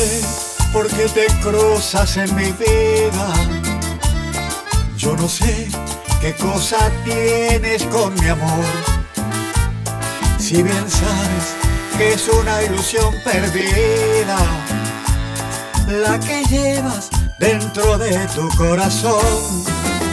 sé por qué te cruzas en mi vida. Yo no sé qué cosa tienes con mi amor. Si bien sabes que es una ilusión perdida la que llevas dentro de tu corazón.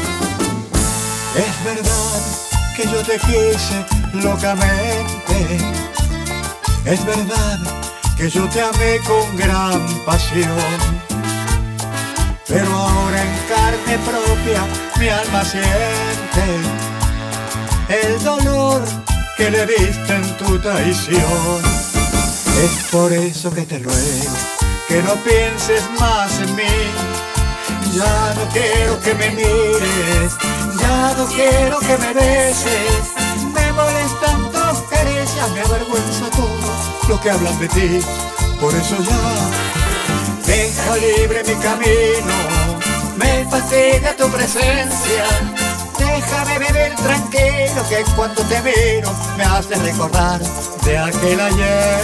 Es verdad que yo te quise locamente. Es verdad que yo te amé con gran pasión. Pero ahora en carne propia mi alma siente el dolor que le diste en tu traición. Es por eso que te ruego que no pienses más en mí. Ya no quiero que me mires, ya no quiero que me beses. Me molestan tus caricias, me avergüenza todo lo que hablan de ti. Por eso ya deja libre mi camino, me fastidia tu presencia. Déjame vivir tranquilo, que cuando te miro me hace recordar de aquel ayer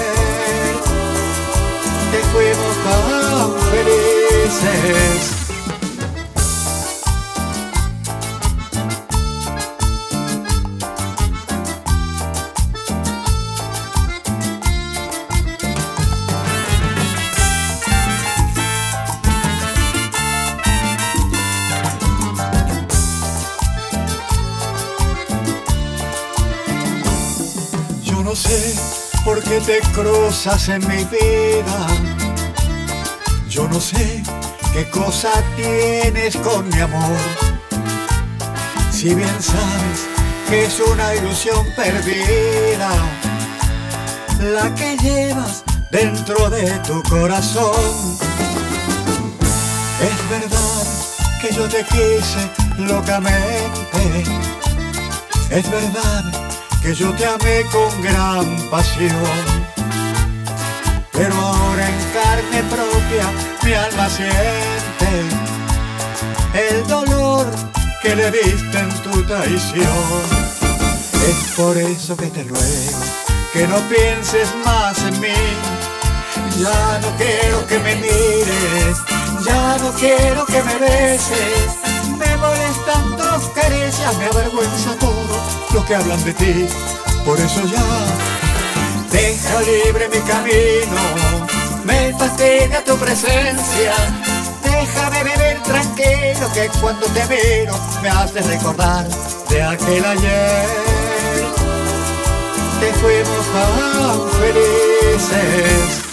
que fuimos tan felices. No sé por qué te cruzas en mi vida. Yo no sé qué cosa tienes con mi amor. Si bien sabes que es una ilusión perdida la que llevas dentro de tu corazón. Es verdad que yo te quise locamente. Es verdad que yo te amé con gran pasión. Pero ahora en carne propia mi alma siente el dolor que le diste en tu traición. Es por eso que te ruego que no pienses más en mí. Ya no quiero que me mires, ya no quiero que me beses. Me molestan tus caricias, me avergüenza todo lo que hablan de ti. Por eso ya deja libre mi camino, me fastidia tu presencia. Déjame vivir tranquilo, que cuando te miro me hace recordar de aquel ayer que fuimos tan felices.